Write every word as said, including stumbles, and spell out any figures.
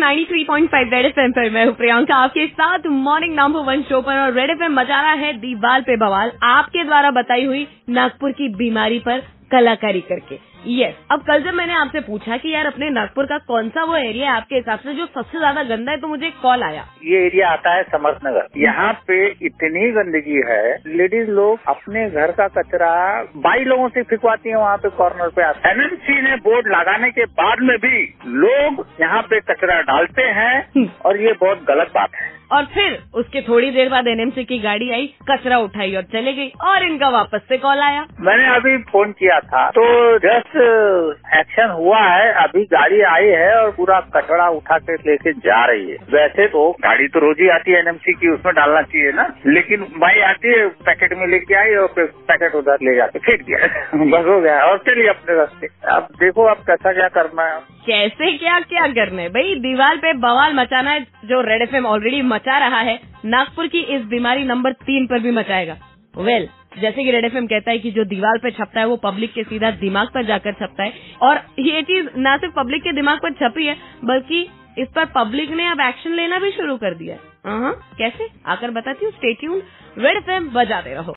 Ninety three point five red FM पर मैं हूँ प्रियंका आपके साथ मॉर्निंग नंबर वन शो पर। और रेड एफएम मचा रहा है दीवाल पे बवाल, आपके द्वारा बताई हुई नागपुर की बीमारी पर कलाकारी करके। यस, अब कल जब मैंने आपसे पूछा कि यार अपने नागपुर का कौन सा वो एरिया है आपके हिसाब से जो सबसे ज्यादा गंदा है, तो मुझे कॉल आया। ये एरिया आता है समर्थ नगर। यहाँ पे इतनी गंदगी है, लेडीज लोग अपने घर का कचरा बाई लोगों से फिकवाती है वहाँ पे कॉर्नर पे। एनएमसी ने बोर्ड लगाने के बाद में भी लोग यहाँ पे कचरा डालते हैं और ये बहुत गलत बात है। और फिर उसके थोड़ी देर बाद एनएमसी की गाड़ी आई, कचरा उठाई और चले गई, और इनका वापस से कॉल आया। मैंने अभी फोन किया था तो जस्ट एक्शन हुआ है, अभी गाड़ी आई है और पूरा कचरा उठा के लेके जा रही है। वैसे तो गाड़ी तो रोज ही आती है एनएमसी की, उसमें डालना चाहिए ना, लेकिन भाई आती है पैकेट में लेके आई और फिर पैकेट उधर ले जाके फेंक दिया बस हो गया और चलिए अपने रास्ते। अब देखो अब कैसा क्या करना है, कैसे क्या क्या करना है भाई। दीवार पे बवाल मचाना है जो रेड एफएम ऑलरेडी मचा रहा है, नागपुर की इस बीमारी नंबर तीन पर भी मचाएगा। वेल well, जैसे कि रेड एफएम कहता है कि जो दीवार पे छपता है वो पब्लिक के सीधा दिमाग पर जाकर छपता है, और ये चीज न सिर्फ पब्लिक के दिमाग पर छपी है बल्कि इस पर पब्लिक ने अब एक्शन लेना भी शुरू कर दिया है। कैसे आकर बताती हूँ, स्टे ट्यून्ड, रेड एफएम बजाते रहो।